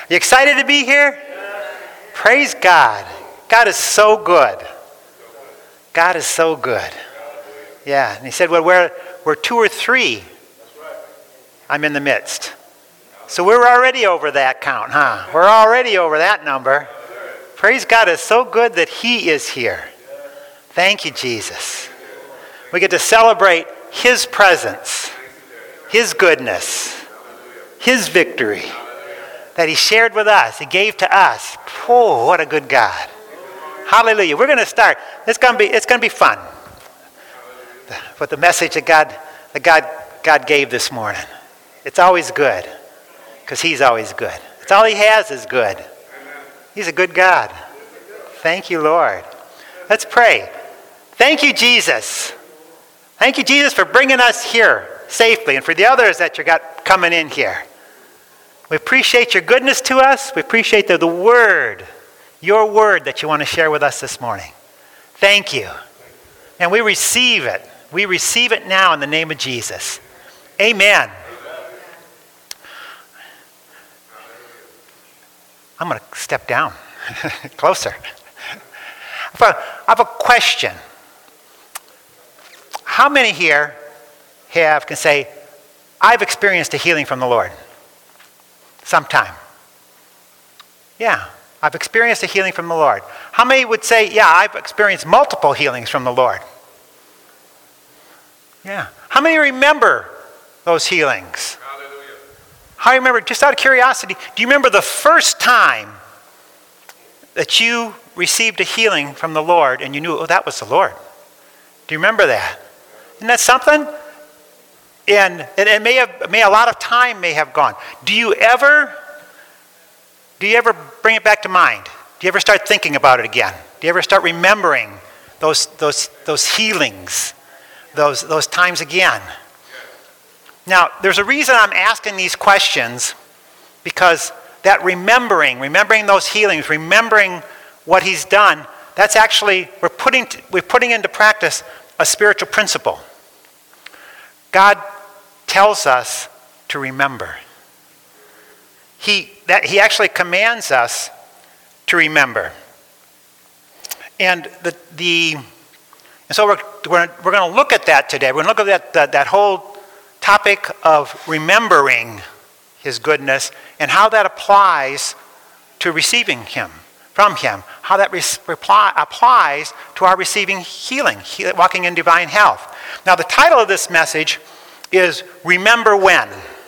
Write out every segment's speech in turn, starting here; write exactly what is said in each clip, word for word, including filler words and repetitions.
You excited to be here? Praise God. God is so good. God is so good. Yeah, and he said, well, where, where two or three, I'm in the midst. So we're already over that count, huh? We're already over that number. Praise God, it's so good that he is here. Thank you, Jesus. We get to celebrate his presence, his goodness, his victory that he shared with us, he gave to us. Oh, what a good God. Hallelujah. We're going to start. It's going to be it's going to be fun. With the message that God that God God gave this morning. It's always good because he's always good. It's all he has is good. He's a good God. Thank you, Lord. Let's pray. Thank you, Jesus. Thank you, Jesus, for bringing us here safely and for the others that you got coming in here. We appreciate your goodness to us. We appreciate the, the word, your word that you want to share with us this morning. Thank you. And we receive it. We receive it now in the name of Jesus. Amen. I'm going to step down closer. I have a question. How many here have can say, I've experienced a healing from the Lord? Sometime. Yeah, I've experienced a healing from the Lord. How many would say, yeah, I've experienced multiple healings from the Lord? Yeah. How many remember those healings? Hallelujah. How do you remember, just out of curiosity, do you remember the first time that you received a healing from the Lord and you knew, oh, that was the Lord? Do you remember that? Isn't that something? And, and it may have, may a lot of time may have gone. Do you ever, do you ever bring it back to mind? Do you ever start thinking about it again? Do you ever start remembering those, those, those healings, those, those times again? Now, there's a reason I'm asking these questions, because that remembering, remembering those healings, remembering what he's done, that's actually, we're putting, we're putting into practice a spiritual principle. God tells us to remember. He, that, he actually commands us to remember. And the, the and so we're, we're, we're going to look at that today. We're going to look at that, that, that whole topic of remembering his goodness and how that applies to receiving him, from him. How that re- reply, applies to our receiving healing, he, walking in divine health. Now the title of this message is Remember When.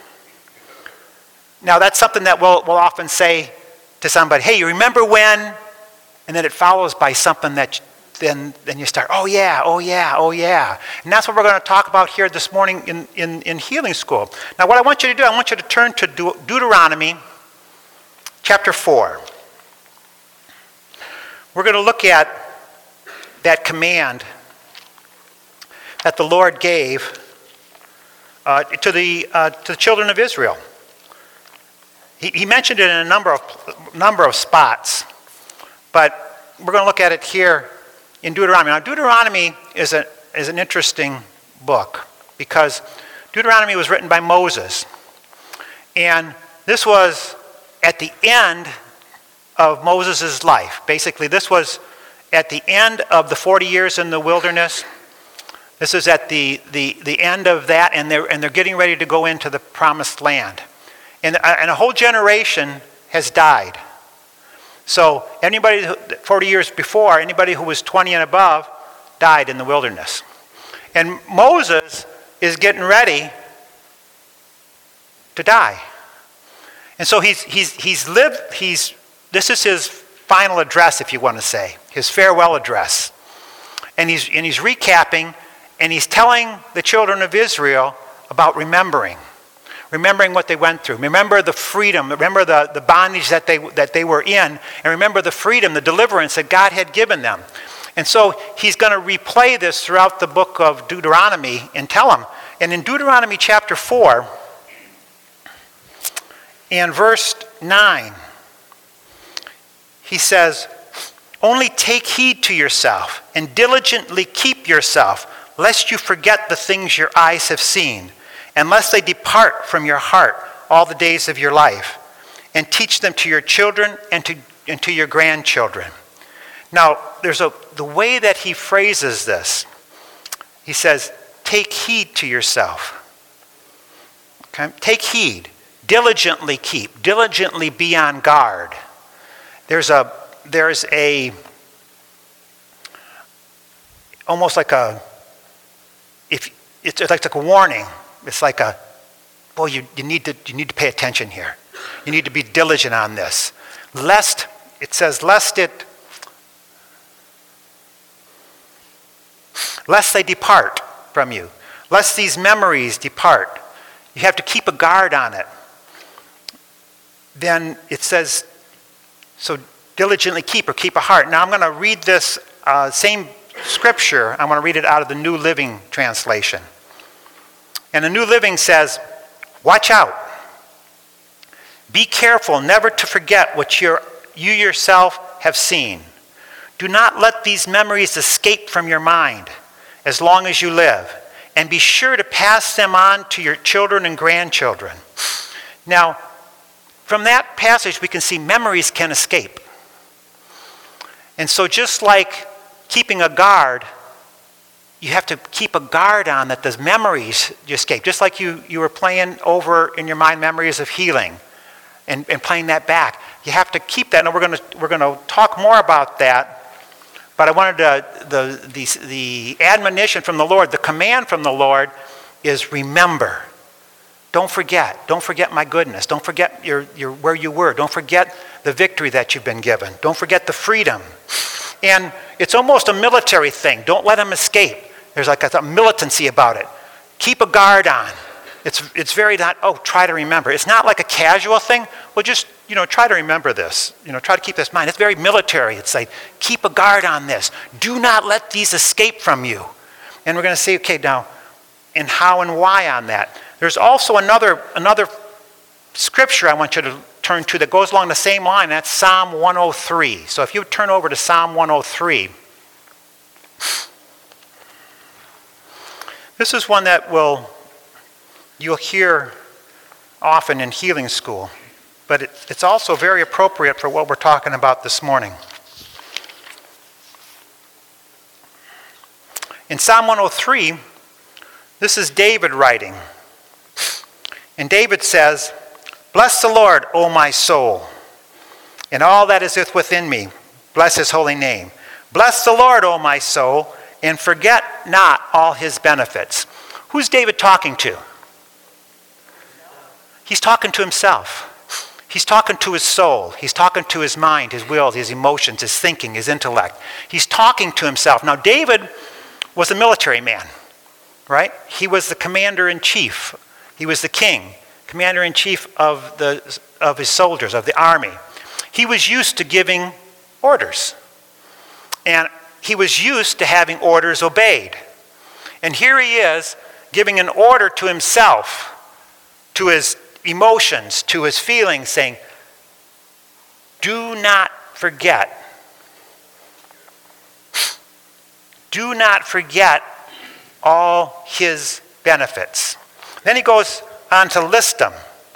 Now that's something that we'll, we'll often say to somebody, hey, you remember when? And then it follows by something that then, then you start, oh yeah, oh yeah, oh yeah. And that's what we're going to talk about here this morning in, in, in Healing School. Now what I want you to do, I want you to turn to De- Deuteronomy chapter four. We're going to look at that command that the Lord gave uh, to the uh, to the children of Israel. He, he mentioned it in a number of number of spots, but we're going to look at it here in Deuteronomy. Now, Deuteronomy is a is an interesting book because Deuteronomy was written by Moses, and this was at the end of Moses' life. Basically, this was at the end of the forty years in the wilderness. This is at the, the, the end of that, and they're, and they're getting ready to go into the promised land. And, and a whole generation has died. So anybody, forty years before, anybody who was twenty and above died in the wilderness. And Moses is getting ready to die. And so he's, he's, he's lived, he's, this is his final address, if you want to say, his farewell address. And he's, and he's recapping, and he's telling the children of Israel about remembering. Remembering what they went through. Remember the freedom. Remember the, the bondage that they, that they were in. And remember the freedom, the deliverance that God had given them. And so he's going to replay this throughout the book of Deuteronomy and tell them. And in Deuteronomy chapter four and verse nine, he says, only take heed to yourself and diligently keep yourself, lest you forget the things your eyes have seen, and lest they depart from your heart all the days of your life. and teach them to your children and to, and to your grandchildren. Now, there's a the way that he phrases this. He says, take heed to yourself. Okay? Take heed. Diligently keep. Diligently be on guard. There's a, there's a, almost like a, if it's like, like a warning. It's like a, boy, you, you need to you need to pay attention here. You need to be diligent on this. Lest, it says, lest it, lest they depart from you. Lest these memories depart. You have to keep a guard on it. Then it says, so diligently keep or keep a heart. Now I'm going to read this uh, same scripture. I'm going to read it out of the New Living Translation. And the New Living says, watch out. Be careful never to forget what you're, you yourself have seen. Do not let these memories escape from your mind as long as you live. And be sure to pass them on to your children and grandchildren. Now, from that passage, we can see memories can escape. And so just like keeping a guard, you have to keep a guard on that those memories escape. Just like you, you were playing over in your mind memories of healing and, and playing that back. You have to keep that. And we're going to we're going to talk more about that. But I wanted to, the, the, the admonition from the Lord, the command from the Lord is remember. Don't forget. Don't forget my goodness. Don't forget your, your, where you were. Don't forget the victory that you've been given. Don't forget the freedom. And it's almost a military thing. Don't let them escape. There's like a, a militancy about it. Keep a guard on. It's, it's very not, oh, try to remember. It's not like a casual thing. Well, just, you know, try to remember this. You know, try to keep this in mind. It's very military. It's like, keep a guard on this. Do not let these escape from you. And we're going to see, okay, now, and how and why on that. There's also another, another scripture I want you to turn to that goes along the same line. That's Psalm one oh three. So if you turn over to Psalm one oh three. This is one that will you'll hear often in healing school, but it, it's also very appropriate for what we're talking about this morning. In Psalm one oh three, this is David writing. And David says, bless the Lord, O my soul, and all that is within me. Bless his holy name. Bless the Lord, O my soul, and forget not all his benefits. Who's David talking to? He's talking to himself. He's talking to his soul. He's talking to his mind, his will, his emotions, his thinking, his intellect. He's talking to himself. Now, David was a military man, right? He was the commander-in-chief. He was the king, commander-in-chief of the of his soldiers, of the army. He was used to giving orders. And he was used to having orders obeyed. And here he is giving an order to himself, to his emotions, to his feelings, saying, do not forget. Do not forget all his benefits. Then he goes on to list them.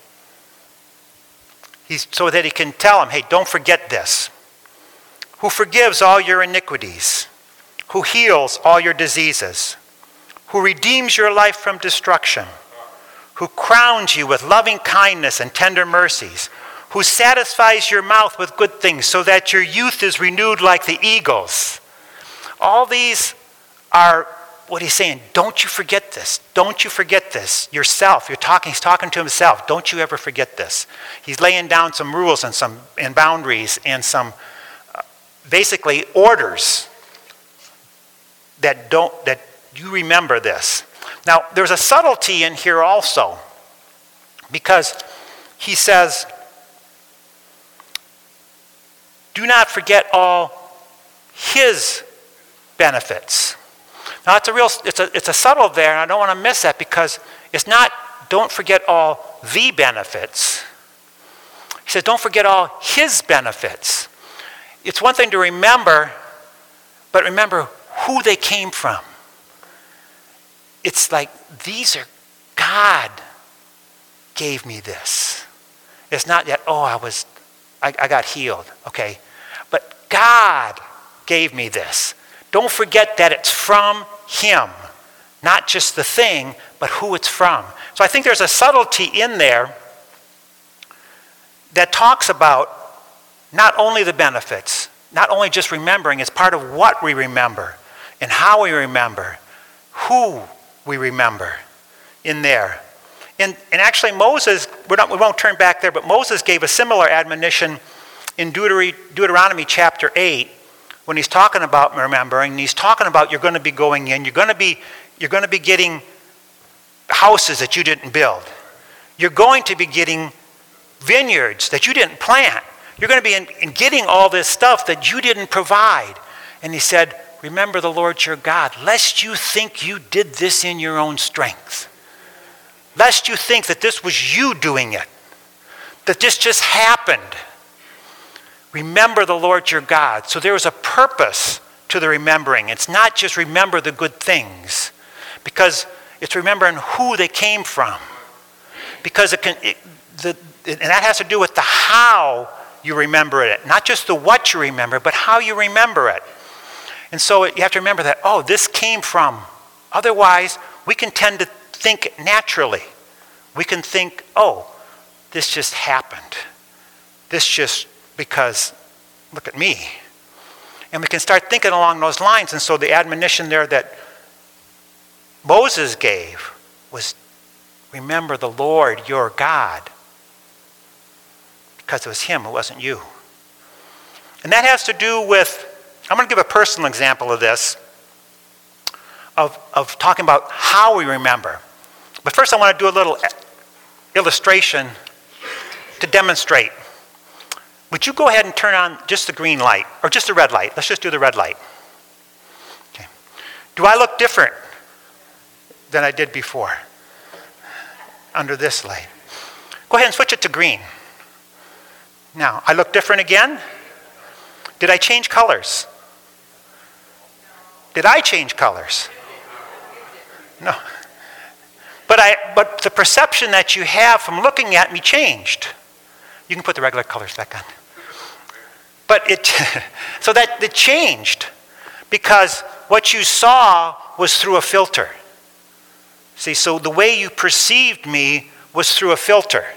He's, so that he can tell them, hey, don't forget this. Who forgives all your iniquities, who heals all your diseases, who redeems your life from destruction, who crowns you with loving kindness and tender mercies, who satisfies your mouth with good things so that your youth is renewed like the eagles. All these are what he's saying. Don't you forget this. Don't you forget this. Yourself. You're talking, he's talking to himself. Don't you ever forget this. He's laying down some rules and some and boundaries and some uh, basically orders that don't that you remember this. Now, there's a subtlety in here also, because he says, do not forget all his benefits. Now, it's a real, it's a, it's a subtle there, and I don't want to miss that, because it's not, don't forget all the benefits. He says, don't forget all his benefits. It's one thing to remember, but remember who they came from. It's like, these are, God gave me this. It's not that, oh, I was, I, I got healed, okay? But God gave me this. Don't forget that it's from him, not just the thing, but who it's from. So I think there's a subtlety in there that talks about not only the benefits, not only just remembering, it's part of what we remember and how we remember, who we remember in there. And, and actually Moses, we're not, we won't turn back there, but Moses gave a similar admonition in Deuteronomy, Deuteronomy chapter eight when he's talking about remembering. And he's talking about you're going to be going in, you're going to be, you're going to be getting houses that you didn't build. You're going to be getting vineyards that you didn't plant. You're going to be in, in getting all this stuff that you didn't provide. And he said, remember the Lord your God, lest you think you did this in your own strength. Lest you think that this was you doing it, that this just happened. Remember the Lord your God. So there is a purpose to the remembering. It's not just remember the good things, because it's remembering who they came from. Because it can, it, the, and that has to do with the how you remember it. Not just the what you remember, but how you remember it. And so you have to remember that, oh, this came from. Otherwise, we can tend to think naturally. We can think, oh, this just happened. This just because, look at me. And we can start thinking along those lines. And so the admonition there that Moses gave was, remember the Lord your God. Because it was him, it wasn't you. And that has to do with, I'm going to give a personal example of this, of, of talking about how we remember. But first I want to do a little illustration to demonstrate. Would you go ahead and turn on just the green light, or just the red light? Let's just do the red light. Okay. Do I look different than I did before under this light? Go ahead and switch it to green. Now, I look different again? Did I change colors? Did I change colors? No. But I but the perception that you have from looking at me changed. You can put the regular colors back on. But it so that it changed because what you saw was through a filter. See, so the way you perceived me was through a filter.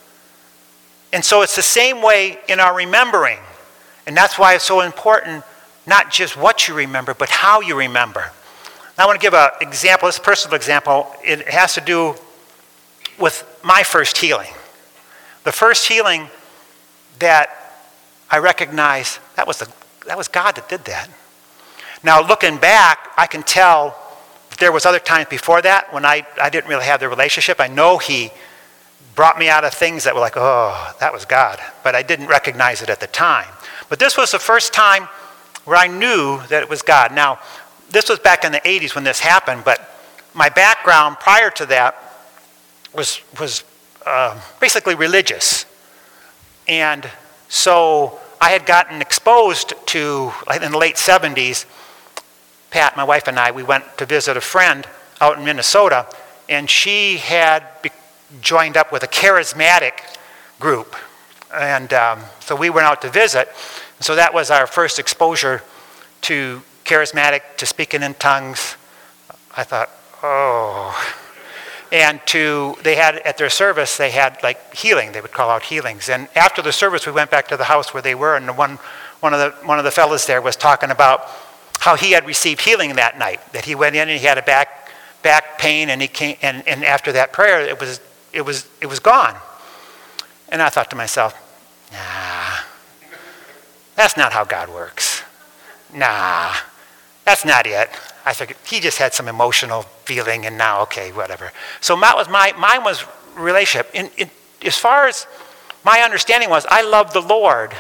And so it's the same way in our remembering. And that's why it's so important, not just what you remember, but how you remember. Now I want to give an example, this personal example. It has to do with my first healing. The first healing that I recognize, that was, the, that was God that did that. Now looking back, I can tell there was other times before that when I, I didn't really have the relationship. I know he brought me out of things that were like, oh, that was God. But I didn't recognize it at the time. But this was the first time where I knew that it was God. Now, this was back in the eighties when this happened, but my background prior to that was, was uh, basically religious. And so I had gotten exposed to, in the late seventies, Pat, my wife and I, we went to visit a friend out in Minnesota, and she had be- joined up with a charismatic group. And um, so we went out to visit. So that was our first exposure to charismatic, to speaking in tongues. I thought, oh. And to, they had, at their service, they had like healing. They would call out healings. And after the service, we went back to the house where they were, and the one, one of the one of the fellas there was talking about how he had received healing that night. That he went in and he had a back back pain, and he came, and, and after that prayer, it was it was it was gone. And I thought to myself, nah, that's not how God works. Nah, that's not it. I figured he just had some emotional feeling, and now, okay, whatever. So that was my, mine was relationship. In, in, as far as my understanding was, I loved the Lord,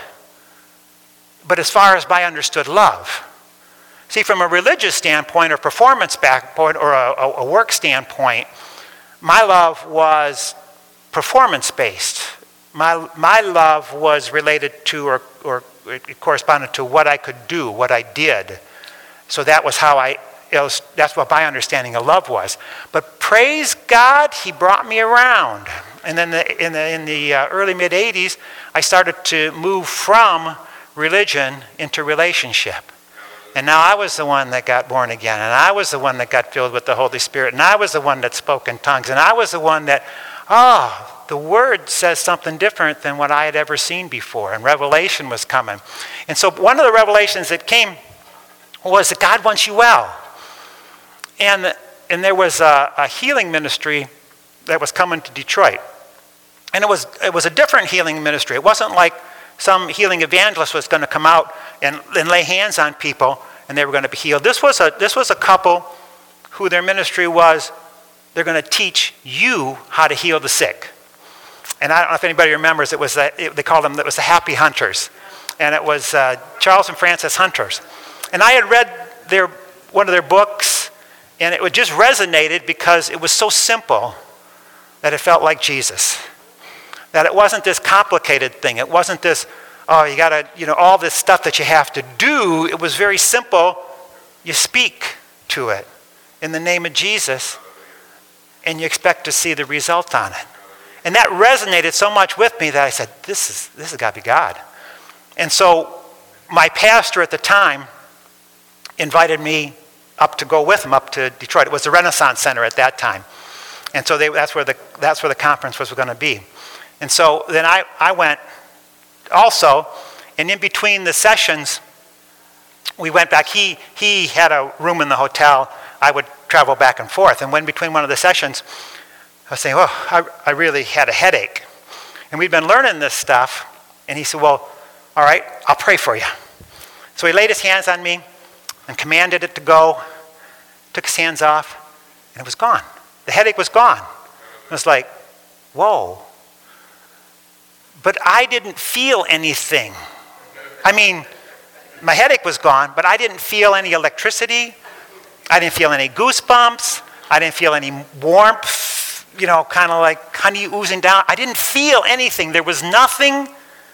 but as far as my understood love. See, from a religious standpoint or performance standpoint or a, a, a work standpoint, my love was performance-based. My, my love was related to or, or it corresponded to what I could do, what I did. So that was how I, it was, that's what my understanding of love was. But praise God, he brought me around. And then the, in the, in the uh, early mid-eighties, I started to move from religion into relationship. And now I was the one that got born again, and I was the one that got filled with the Holy Spirit, and I was the one that spoke in tongues, and I was the one that, oh, the Word says something different than what I had ever seen before, and revelation was coming. And so one of the revelations that came was that God wants you well. And, and there was a, a healing ministry that was coming to Detroit. And it was, it was a different healing ministry. It wasn't like some healing evangelist was going to come out and, and lay hands on people and they were going to be healed. This was a, this was a couple who their ministry was, they're going to teach you how to heal the sick. And I don't know if anybody remembers, it was the, it, they called them, it was the Happy Hunters. And it was uh, Charles and Frances Hunters. And I had read their, one of their books, and it just resonated because it was so simple that it felt like Jesus. That it wasn't this complicated thing. It wasn't this, oh, you got to, you know, all this stuff that you have to do. It was very simple. You speak to it in the name of Jesus, and you expect to see the result on it. And that resonated so much with me that I said, this is this has got to be God. And so my pastor at the time invited me up to go with him up to Detroit. It was the Renaissance Center at that time. And so they, that's where the that's where the conference was going to be. And so then I, I went also, and in between the sessions, we went back. He he had a room in the hotel. I would travel back and forth. And when between one of the sessions, I was saying, oh, I, I really had a headache. And we'd been learning this stuff. And he said, well, all right, I'll pray for you. So he laid his hands on me and commanded it to go, took his hands off, and it was gone. The headache was gone. It was like, whoa. But I didn't feel anything. I mean, my headache was gone, but I didn't feel any electricity. I didn't feel any goosebumps. I didn't feel any warmth, you know, kind of like honey oozing down. I didn't feel anything. There was nothing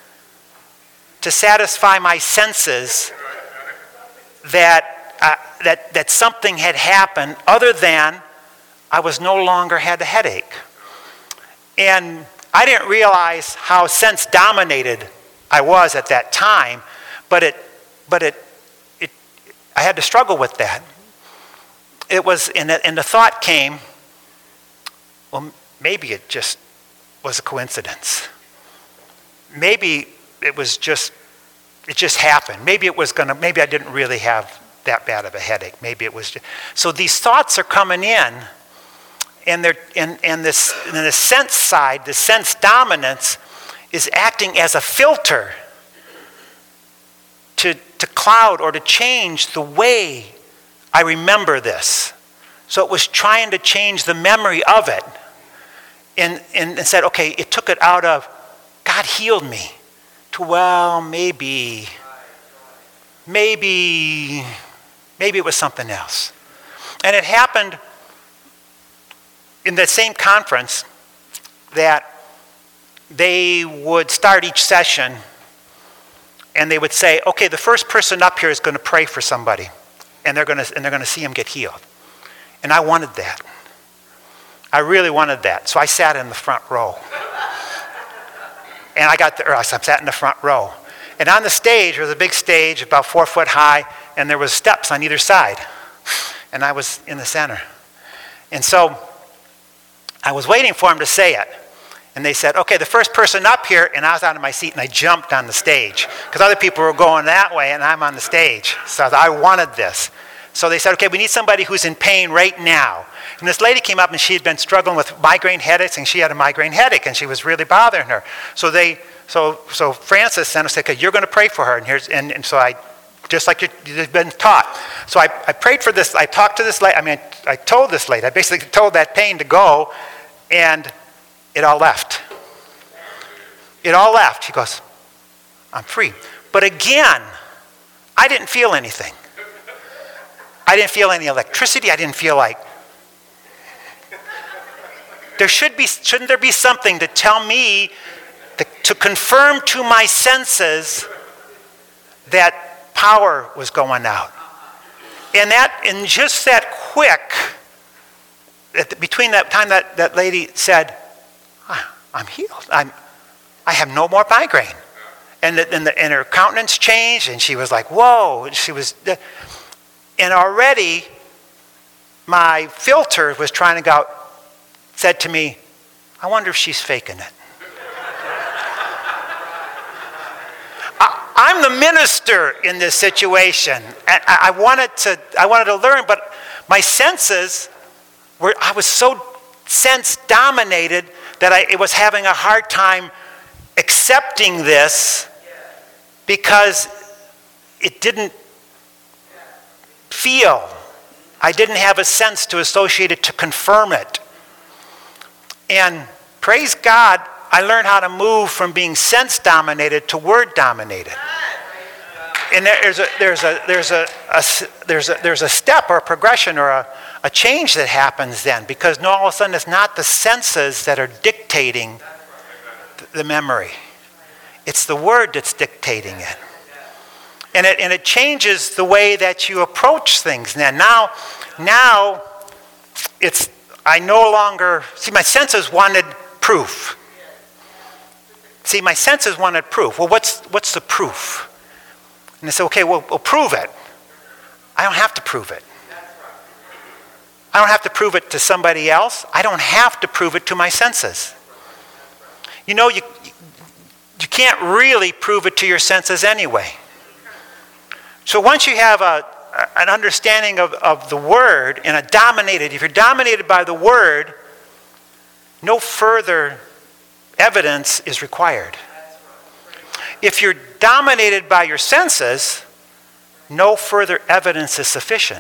to satisfy my senses that, uh, that, that something had happened other than I was no longer had a headache. And I didn't realize how sense-dominated I was at that time, but it, but it, it, I had to struggle with that. It was, and the, and the thought came, well, maybe it just was a coincidence. Maybe it was just, it just happened. Maybe it was gonna, maybe I didn't really have that bad of a headache. Maybe it was just, so these thoughts are coming in, and they're, and, and this, and the sense side, the sense dominance is acting as a filter to, to cloud or to change the way I remember this. So it was trying to change the memory of it. And, and, and said, okay, it took it out of, God healed me, to, well, maybe, maybe, maybe it was something else. And it happened in the same conference that they would start each session and they would say, okay, the first person up here is going to pray for somebody, and they're going to, and they're going to see him get healed. And I wanted that. I really wanted that. So I sat in the front row. And I got the, or I sat in the front row. And on the stage, there was a big stage, about four foot high, and there was steps on either side. And I was in the center. And so I was waiting for him to say it. And they said, okay, the first person up here, and I was out of my seat, and I jumped on the stage. Because other people were going that way, and I'm on the stage. So I wanted this. So they said, okay, we need somebody who's in pain right now. And this lady came up, and she had been struggling with migraine headaches, and she had a migraine headache, and she was really bothering her. So they, so so Frances sent us, said, okay, you're going to pray for her. And here's, and, and so I, just like you've been taught. So I, I prayed for this. I talked to this lady. I mean, I told this lady. I basically told that pain to go, and it all left. It all left. She goes, I'm free. But again, I didn't feel anything. I didn't feel any electricity. I didn't feel like, there should be, shouldn't there be something to tell me, to, to confirm to my senses that power was going out. And that, in just that quick, at the, between that time that, that lady said, ah, I'm healed. I'm, I have no more migraine. And, the, and, the, and her countenance changed, and she was like, whoa. She was, and already my filter was trying to go out, said to me, I wonder if she's faking it. I, I'm the minister in this situation. And I, I wanted to, I wanted to learn, but my senses were, I was so sense dominated that I it was having a hard time accepting this because it didn't feel. I didn't have a sense to associate it to confirm it. And praise God, I learned how to move from being sense dominated to word dominated. And there's a there's a there's a, a there's a there's a step or a progression or a, a change that happens then, because now all of a sudden it's not the senses that are dictating the memory. It's the word that's dictating it. And it and it changes the way that you approach things. Then now now it's I no longer see my senses wanted proof. See, my senses wanted proof. Well, what's what's the proof? And they say, okay, well, we'll prove it. I don't have to prove it. I don't have to prove it to somebody else. I don't have to prove it to my senses. You know, you you can't really prove it to your senses anyway. So once you have a, an understanding of, of the word and a dominated, if you're dominated by the word, no further evidence is required. If you're dominated by your senses, no further evidence is sufficient.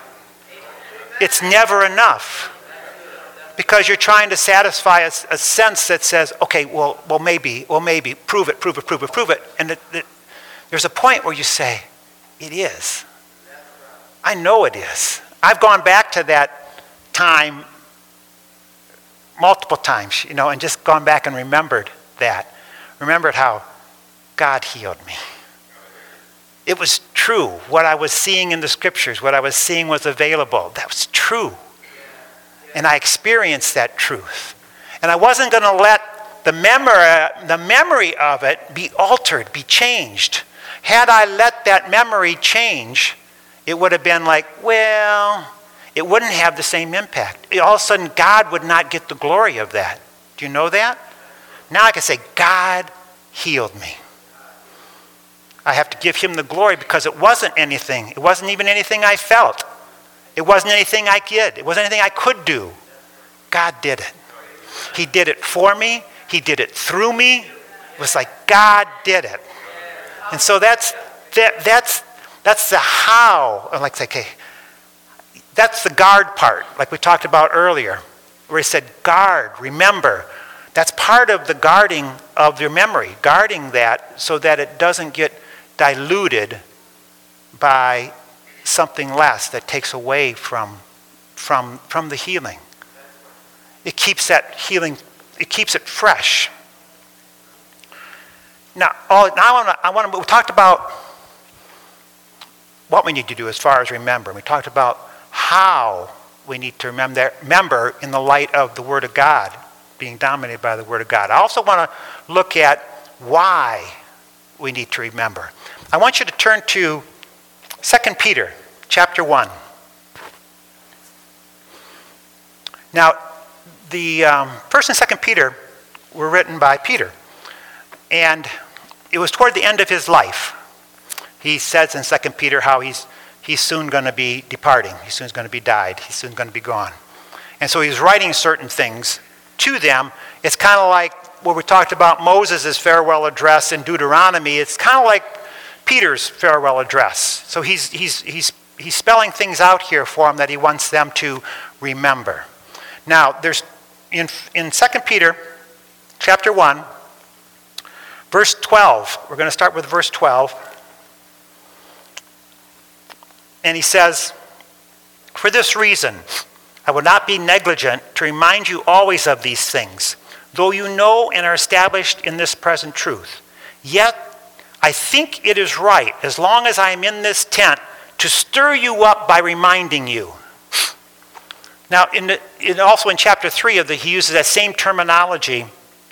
It's never enough. Because you're trying to satisfy a, a sense that says, okay, well, well, maybe, well, maybe, prove it, prove it, prove it, prove it. And it, it, there's a point where you say, it is. I know it is. I've gone back to that time multiple times, you know, and just gone back and remembered that. Remembered how God healed me. It was true. What I was seeing in the scriptures, what I was seeing was available. That was true. And I experienced that truth. And I wasn't going to let the memory, the memory of it be altered, be changed. Had I let that memory change, it would have been like, well, it wouldn't have the same impact. All of a sudden, God would not get the glory of that. Do you know that? Now I can say, God healed me. I have to give him the glory because it wasn't anything. It wasn't even anything I felt. It wasn't anything I did. It wasn't anything I could do. God did it. He did it for me. He did it through me. It was like God did it. And so that's that, that's that's the how. I'm like, okay, that's the guard part, like we talked about earlier, where he said, guard, remember. That's part of the guarding of your memory, guarding that so that it doesn't get diluted by something less that takes away from, from, from the healing. It keeps that healing, it keeps it fresh. Now, all, now I want to, I want to, we talked about what we need to do as far as remember. We talked about how we need to remember, remember in the light of the Word of God, being dominated by the Word of God. I also want to look at why we need to remember. I want you to turn to Second Peter chapter one. Now, the um, First and Second Peter were written by Peter. And it was toward the end of his life. He says in Second Peter how he's he's soon going to be departing. He's soon going to be died. He's soon going to be gone. And so he's writing certain things to them. It's kind of like what we talked about Moses' farewell address in Deuteronomy. It's kind of like Peter's farewell address. So he's he's he's he's spelling things out here for them that he wants them to remember. Now, there's in in Second Peter chapter one, verse twelve. We're going to start with verse twelve. And he says, "For this reason, I will not be negligent to remind you always of these things, though you know and are established in this present truth. Yet I think it is right, as long as I am in this tent, to stir you up by reminding you." Now, in, the, in also in chapter three of the, he uses that same terminology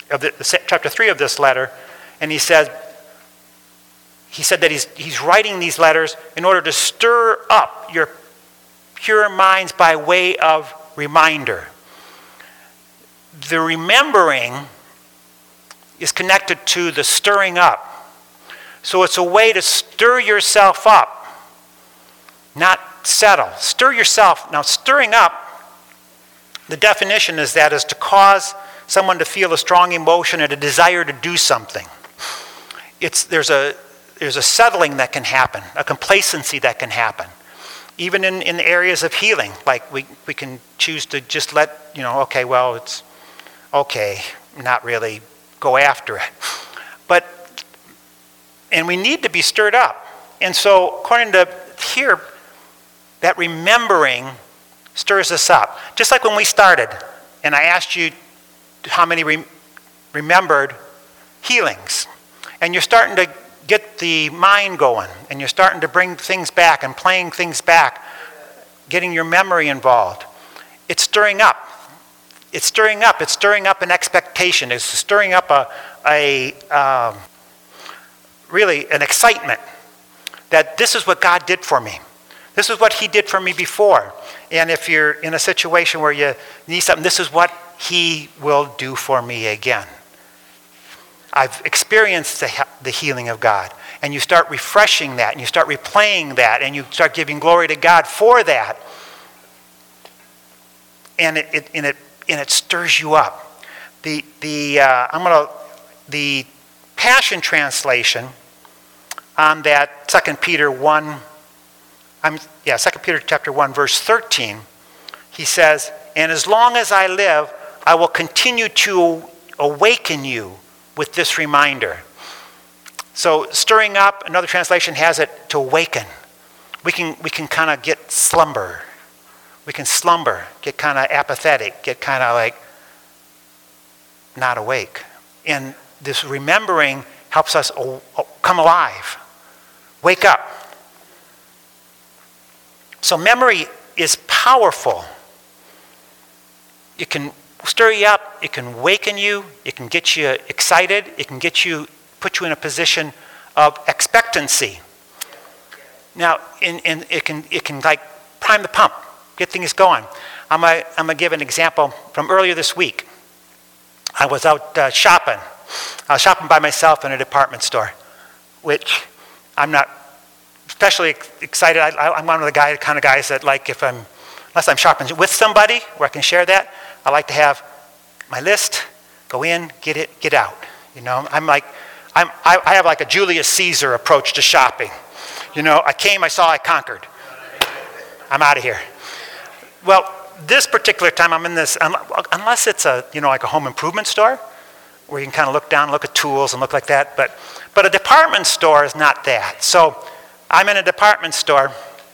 of the, chapter three of this letter, and he says, he said that he's, he's writing these letters in order to stir up your pure minds by way of reminder. The remembering is connected to the stirring up. So it's a way to stir yourself up, not settle. Stir yourself. Now, stirring up, the definition is that is to cause someone to feel a strong emotion and a desire to do something. It's, there's a, there's a settling that can happen, a complacency that can happen. Even in, in areas of healing, like we, we can choose to just let, you know, okay, well, it's okay, not really go after it. But, and we need to be stirred up. And so, according to here, that remembering stirs us up. Just like when we started, and I asked you how many re- remembered healings. And you're starting to get the mind going, and you're starting to bring things back and playing things back, getting your memory involved. It's stirring up. It's stirring up. It's stirring up an expectation. It's stirring up a, a um, really an excitement that this is what God did for me. This is what he did for me before. And if you're in a situation where you need something, this is what he will do for me again. I've experienced the, the healing of God. And you start refreshing that, and you start replaying that, and you start giving glory to God for that. And it, it, and it, and it stirs you up. The, the, uh, I'm gonna, the Passion Translation on that Second Peter one, I'm, yeah, Second Peter chapter one, verse thirteen, he says, "And as long as I live, I will continue to awaken you with this reminder." So stirring up, another translation has it to awaken. We can we can kind of get slumber. We can slumber, get kind of apathetic, get kind of like not awake. And this remembering helps us o- o- come alive, wake up. So memory is powerful. It can stir you up, it can waken you, it can get you excited, it can get you, put you in a position of expectancy. Now, in, in, it can it can like prime the pump, get things going. I'm gonna, I'm gonna give an example from earlier this week. I was out uh, shopping. I was shopping by myself in a department store, which I'm not especially excited. I, I, I'm one of the guy, kind of guys that like if I'm, unless I'm shopping with somebody where I can share that, I like to have my list, go in, get it, get out. You know, I'm like, I'm, I, I have like a Julius Caesar approach to shopping. You know, I came, I saw, I conquered. I'm out of here. Well, this particular time I'm in this, unless it's a, you know, like a home improvement store, where you can kind of look down, look at tools and look like that, but, but a department store is not that. So I'm in a department store,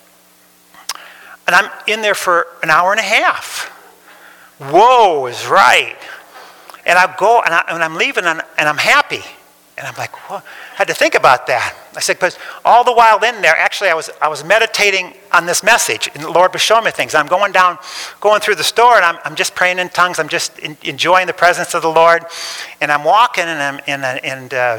and I'm in there for an hour and a half. Whoa is right. And I go, and, I, and I'm leaving, and, and I'm happy. And I'm like, what? I had to think about that. I said, because all the while in there, actually, I was I was meditating on this message, and the Lord was showing me things. I'm going down, going through the store, and I'm I'm just praying in tongues. I'm just in, enjoying the presence of the Lord, and I'm walking, and I'm and and uh,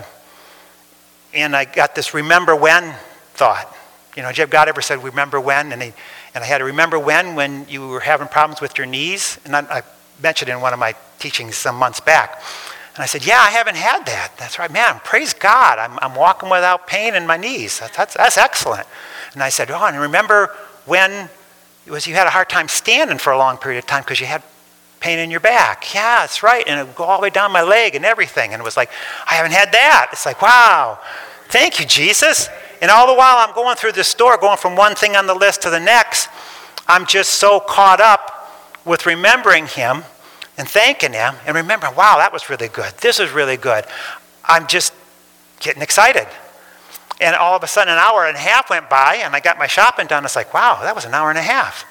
and I got this remember when thought. You know, God ever said remember when? And he, and I had to remember when when you were having problems with your knees, and I, I mentioned in one of my teachings some months back. And I said, yeah, I haven't had that. That's right, man, praise God. I'm, I'm walking without pain in my knees. That's, that's, that's excellent. And I said, oh, and remember when it was you had a hard time standing for a long period of time because you had pain in your back. Yeah, that's right. And it would go all the way down my leg and everything. And it was like, I haven't had that. It's like, wow, thank you, Jesus. And all the while I'm going through this store, going from one thing on the list to the next, I'm just so caught up with remembering him and thanking him, and remember, wow, that was really good. This is really good. I'm just getting excited. And all of a sudden, an hour and a half went by, and I got my shopping done. It's like, wow, that was an hour and a half.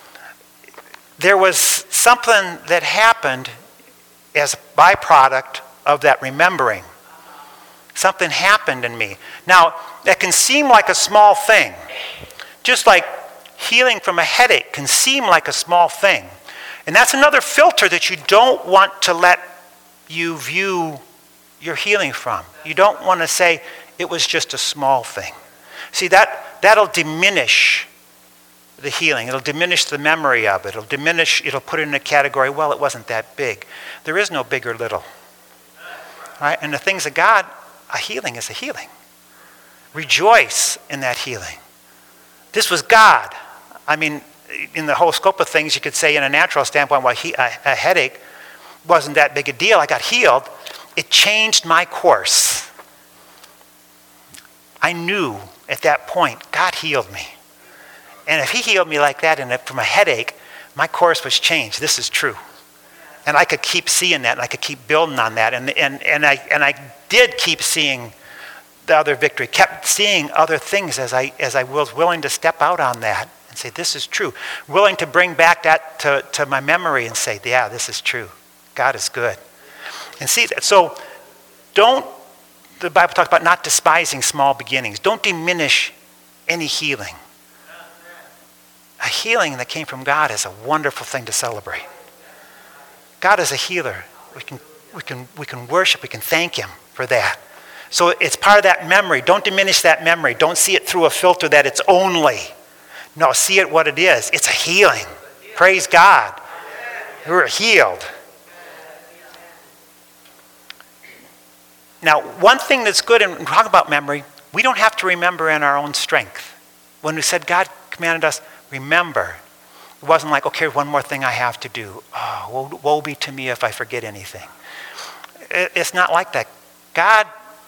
There was something that happened as a byproduct of that remembering. Something happened in me. Now, that can seem like a small thing. Just like healing from a headache can seem like a small thing. And that's another filter that you don't want to let you view your healing from. You don't want to say it was just a small thing. See, that, that'll diminish the healing. It'll diminish the memory of it. It'll diminish, it'll put it in a category, well, it wasn't that big. There is no big or little. Right? And the things of God, a healing is a healing. Rejoice in that healing. This was God. I mean, in the whole scope of things, you could say in a natural standpoint, well, he, a, a headache wasn't that big a deal. I got healed. It changed my course. I knew at that point, God healed me. And if he healed me like that and from a headache, my course was changed. This is true. And I could keep seeing that, and I could keep building on that. And, and, and, I, and I did keep seeing the other victory, kept seeing other things as I, as I was willing to step out on that and say, this is true. Willing to bring back that to, to my memory and say, yeah, this is true. God is good. And see that. So don't, the Bible talks about not despising small beginnings. Don't diminish any healing. A healing that came from God is a wonderful thing to celebrate. God is a healer. We can, we can, we can worship, we can thank him for that. So it's part of that memory. Don't diminish that memory. Don't see it through a filter that it's only. No, see it what it is. It's a healing. Praise God. We're healed. Now, one thing that's good in talking about memory, we don't have to remember in our own strength. When we said God commanded us, remember. It wasn't like, okay, one more thing I have to do. Oh, woe, woe be to me if I forget anything. It, it's not like that. God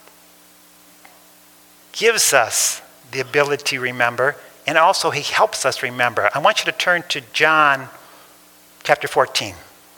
gives us the ability to remember, and also he helps us remember. I want you to turn to John chapter fourteen.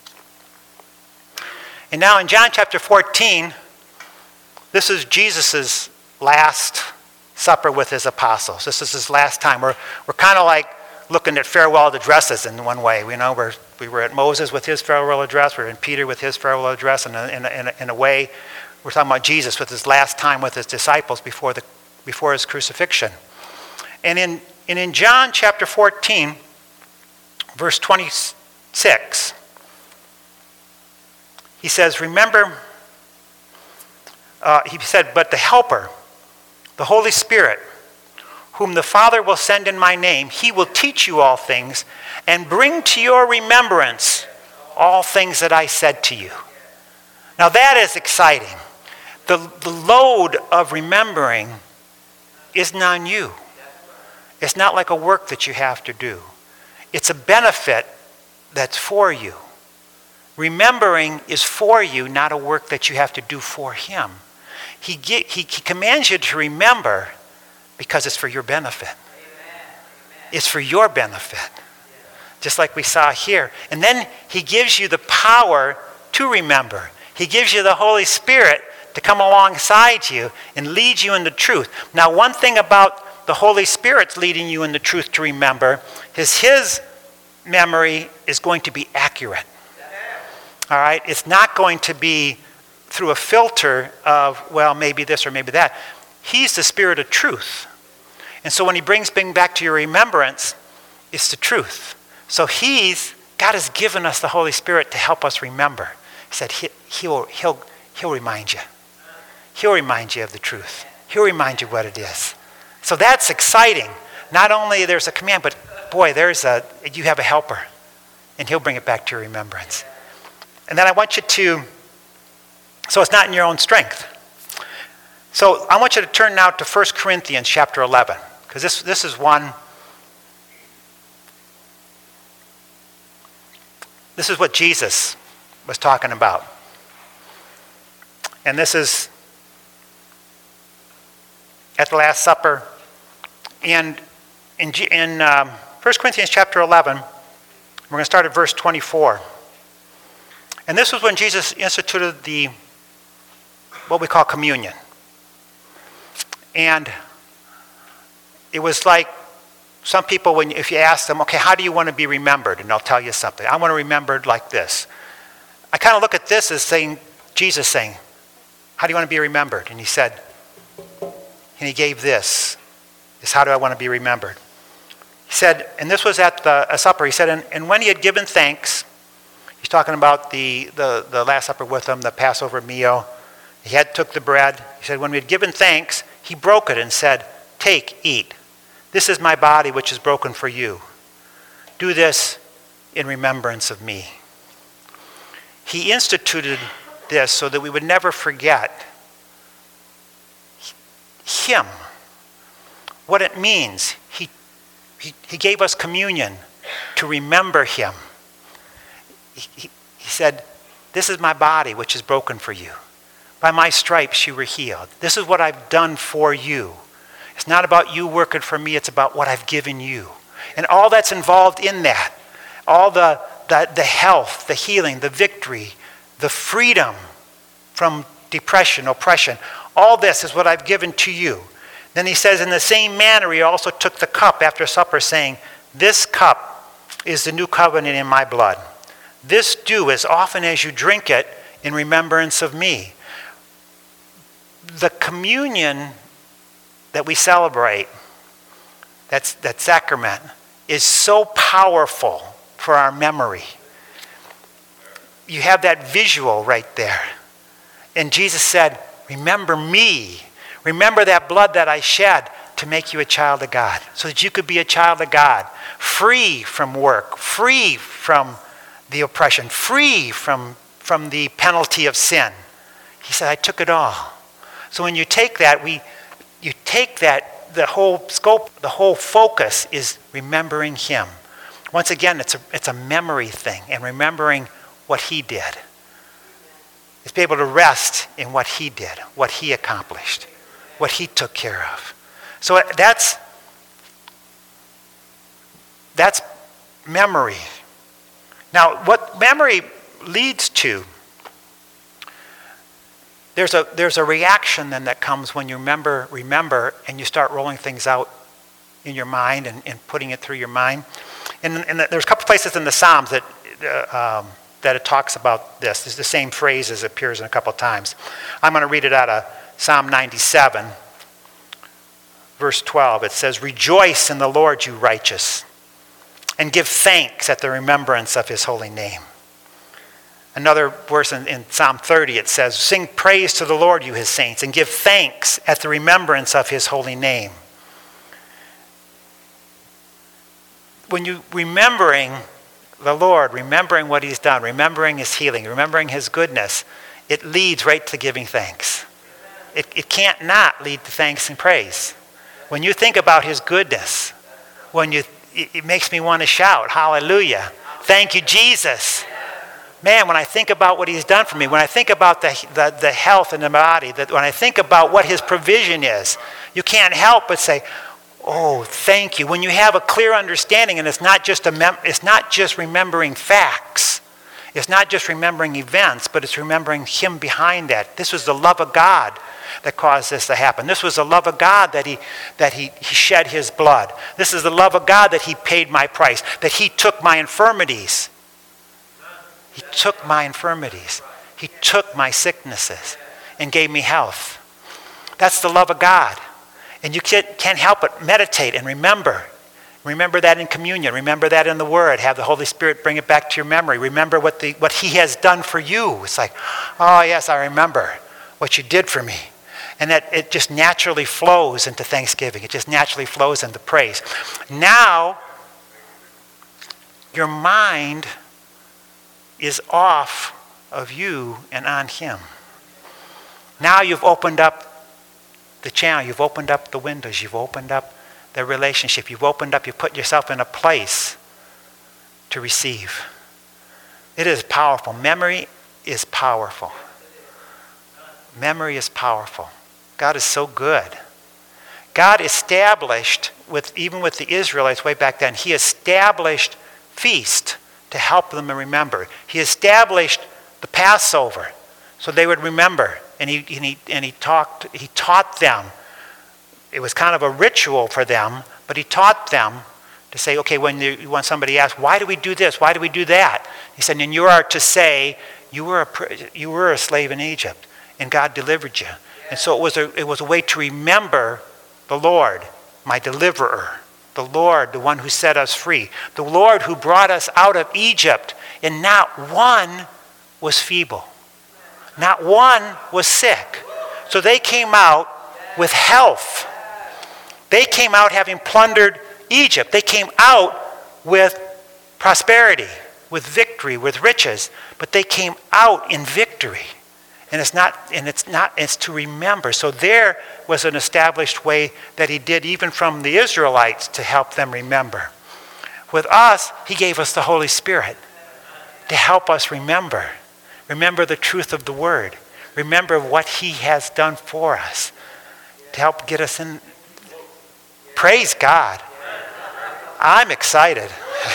And now in John chapter fourteen, this is Jesus' last supper with his apostles. This is his last time. We're, we're kind of like looking at farewell addresses in one way. You know, we're, we were at Moses with his farewell address. We're in Peter with his farewell address. And in, in, in, in a way, we're talking about Jesus with his last time with his disciples before, the, before his crucifixion. And in, and in John chapter fourteen, verse twenty-six, he says, remember, uh, he said, but the Helper, the Holy Spirit, whom the Father will send in my name, he will teach you all things and bring to your remembrance all things that I said to you. Now that is exciting. The, the load of remembering isn't on you. It's not like a work that you have to do. It's a benefit that's for you. Remembering is for you, not a work that you have to do for him. He, get, he, he commands you to remember because it's for your benefit. It's for your benefit. Just like we saw here. And then he gives you the power to remember. He gives you the Holy Spirit to come alongside you and lead you in the truth. Now, one thing about the Holy Spirit's leading you in the truth to remember is his memory is going to be accurate. All right? It's not going to be through a filter of, well, maybe this or maybe that. He's the Spirit of truth. And so when he brings things back to your remembrance, it's the truth. So he's, God has given us the Holy Spirit to help us remember. He said he, he'll, he'll, he'll remind you. He'll remind you of the truth. He'll remind you what it is. So that's exciting. Not only there's a command, but boy, there's a, you have a helper. And he'll bring it back to your remembrance. And then I want you to, so it's not in your own strength. So I want you to turn now to First Corinthians chapter eleven, because this, this is one, this is what Jesus was talking about. And this is at the Last Supper. And in, in um, First Corinthians chapter eleven, we're going to start at verse twenty-four. And this was when Jesus instituted the, what we call communion. And it was like some people, when if you ask them, okay, how do you want to be remembered? And they'll tell you something. I want to be remembered like this. I kind of look at this as saying, Jesus saying, how do you want to be remembered? And he said, and he gave this, is how do I want to be remembered? He said, and this was at the a supper, he said, and, and when he had given thanks, he He's talking about the, the, the Last Supper with them, the Passover meal. He had took the bread. He said, when we had given thanks, he broke it and said, take, eat. This is my body which is broken for you. Do this in remembrance of me. He instituted this so that we would never forget him, what it means. He, he, he gave us communion to remember him. He, he, he said, this is my body which is broken for you. By my stripes you were healed. This is what I've done for you. It's not about you working for me, it's about what I've given you. And all that's involved in that, all the, the, the health, the healing, the victory, the freedom from depression, oppression, all this is what I've given to you. Then he says, in the same manner, he also took the cup after supper, saying, this cup is the new covenant in my blood. This do as often as you drink it in remembrance of me. The communion that we celebrate, that's, that sacrament, is so powerful for our memory. You have that visual right there. And Jesus said, remember me. Remember that blood that I shed to make you a child of God, so that you could be a child of God, free from work, free from the oppression, free from, from the penalty of sin. He said, I took it all. So when you take that, we, you take that, the whole scope, the whole focus is remembering him. Once again, it's a, it's a memory thing, and remembering what he did. It's be able to rest in what he did, what he accomplished, what he took care of. So that's, that's memory. Now, what memory leads to, there's a, there's a reaction then that comes when you remember, remember, and you start rolling things out in your mind and, and putting it through your mind. And, and there's a couple places in the Psalms that, uh, um, that it talks about this. It's the same phrase as appears in a couple of times. I'm going to read it out of Psalm ninety-seven, verse twelve. It says, rejoice in the Lord, you righteous, and give thanks at the remembrance of his holy name. Another verse in, in Psalm thirty, it says, sing praise to the Lord, you his saints, and give thanks at the remembrance of his holy name. When you remembering the Lord, remembering what he's done, remembering his healing, remembering his goodness, it leads right to giving thanks. It, it can't not lead to thanks and praise. When you think about his goodness, when you, it, it makes me want to shout, hallelujah. Thank you, Jesus. Man, when I think about what he's done for me, when I think about the, the, the health in the body, that when I think about what his provision is, you can't help but say, oh, thank you. When you have a clear understanding, and it's not just a mem- it's not just remembering facts. It's not just remembering events, but it's remembering him behind that. This was the love of God that caused this to happen. This was the love of God that he that he, he shed his blood. This is the love of God that he paid my price, that he took my infirmities. He took my infirmities. He took my sicknesses and gave me health. That's the love of God. And you can't, can't help but meditate and remember. Remember that in communion. Remember that in the Word. Have the Holy Spirit bring it back to your memory. Remember what, the, what he has done for you. It's like, oh yes, I remember what you did for me. And that it just naturally flows into thanksgiving. It just naturally flows into praise. Now, your mind is off of you and on him. Now you've opened up the channel, you've opened up the windows, you've opened up the relationship, you've opened up, you've put yourself in a place to receive. It is powerful. Memory is powerful. Memory is powerful. God is so good. God established, with even with the Israelites way back then, he established feast to help them to remember. He established the Passover so they would remember. And he, and he and he talked, he taught them. It was kind of a ritual for them, but he taught them to say, okay, when, you, when somebody asks, why do we do this? Why do we do that? He said, and you are to say, you were a, you were a slave in Egypt, and God delivered you. And so it was a, it was a way to remember the Lord, my deliverer, the Lord, the one who set us free, the Lord who brought us out of Egypt and not one was feeble. Not one was sick. So they came out with health. They came out having plundered Egypt. They came out with prosperity, with victory, with riches. But they came out in victory. And it's not, and it's not, it's to remember. So there was an established way that he did even from the Israelites to help them remember. With us, he gave us the Holy Spirit to help us remember. Remember the truth of the word. Remember what he has done for us to help get us in. Praise God. I'm excited.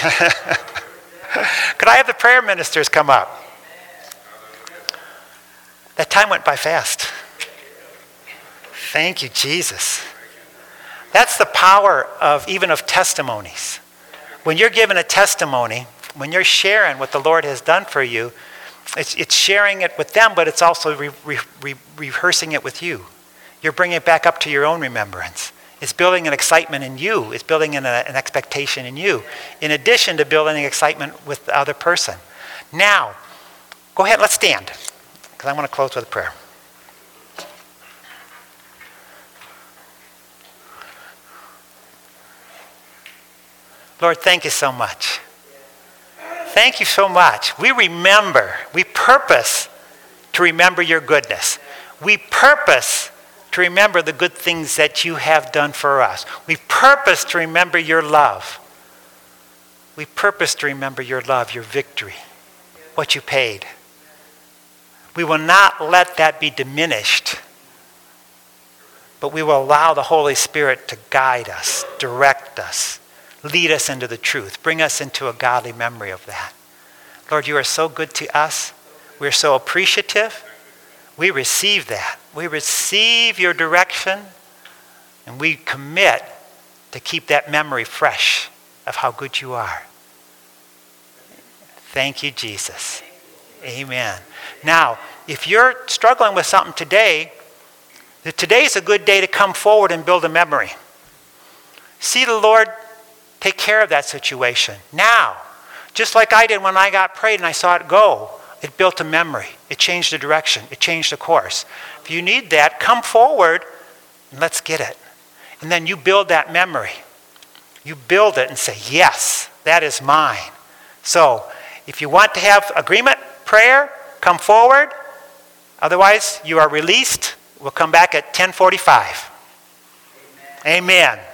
Could I have the prayer ministers come up? That time went by fast. Thank you, Jesus. That's the power of even of testimonies. When you're given a testimony, when you're sharing what the Lord has done for you, it's, it's sharing it with them, but it's also re, re, re, rehearsing it with you. You're bringing it back up to your own remembrance. It's building an excitement in you. It's building an, an expectation in you, in addition to building excitement with the other person. Now, go ahead, let's stand, because I want to close with a prayer. Lord, thank you so much. Thank you so much. We remember, we purpose to remember your goodness. We purpose to remember the good things that you have done for us. We purpose to remember your love. We purpose to remember your love, your victory, what you paid. We will not let that be diminished, but we will allow the Holy Spirit to guide us, direct us, lead us into the truth, bring us into a godly memory of that. Lord, you are so good to us. We're so appreciative. We receive that. We receive your direction, and we commit to keep that memory fresh of how good you are. Thank you, Jesus. Amen. Now, if you're struggling with something today, today's a good day to come forward and build a memory. See the Lord take care of that situation now. Just like I did when I got prayed and I saw it go. It built a memory. It changed the direction. It changed the course. If you need that, come forward and let's get it. And then you build that memory. You build it and say, yes, that is mine. So if you want to have agreement, prayer, come forward. Otherwise, you are released. We'll come back at ten forty-five. Amen. Amen.